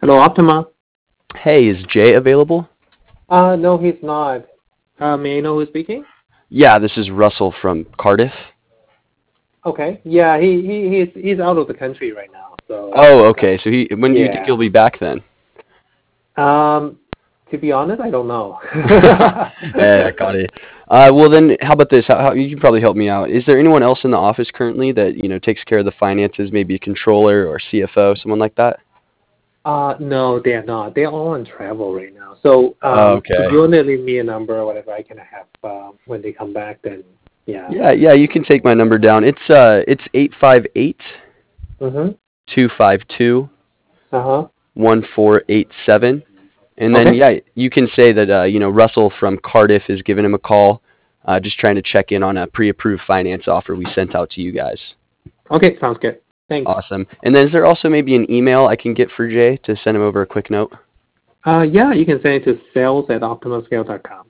Hello, Optima. Hey, is Jay available? No, he's not. May I know who's speaking? Yeah, this is Russell from Cardiff. Okay. Yeah, he's out of the country right now. So, Oh, okay. So when do you think yeah. he'll be back then? Um, to be honest, I don't know. Yeah, got it. Well then, how about this? You can probably help me out. Is there anyone else in the office currently that, takes care of the finances, maybe a controller or CFO, someone like that? No, they are not. They're all on travel right now. So, if Okay. you want to leave me a number or whatever, I can have when they come back. Then, yeah. Yeah, yeah, you can take my number down. It's 858 Mhm. 252 Uh-huh. 1487. And then, Okay. yeah, you can say that, Russell from Cardiff is giving him a call, just trying to check in on a pre-approved finance offer we sent out to you guys. Okay. Sounds good. Thanks. Awesome. And then is there also maybe an email I can get for Jay to send him over a quick note? Yeah, you can send it to sales@optimascale.com.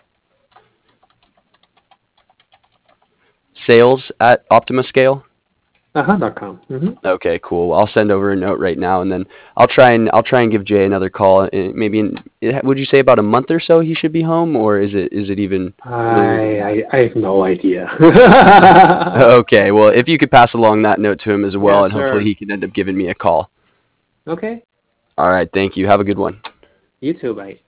Sales at Optimascale? .com. Mm-hmm. Okay, cool. I'll send over a note right now, and then I'll try and give Jay another call. Maybe would you say about a month or so he should be home, or is it even earlier than that? I have no idea. Okay, well, if you could pass along that note to him as well, Yeah, and hopefully sure. he can end up giving me a call. Okay. All right, thank you. Have a good one. You too, bye.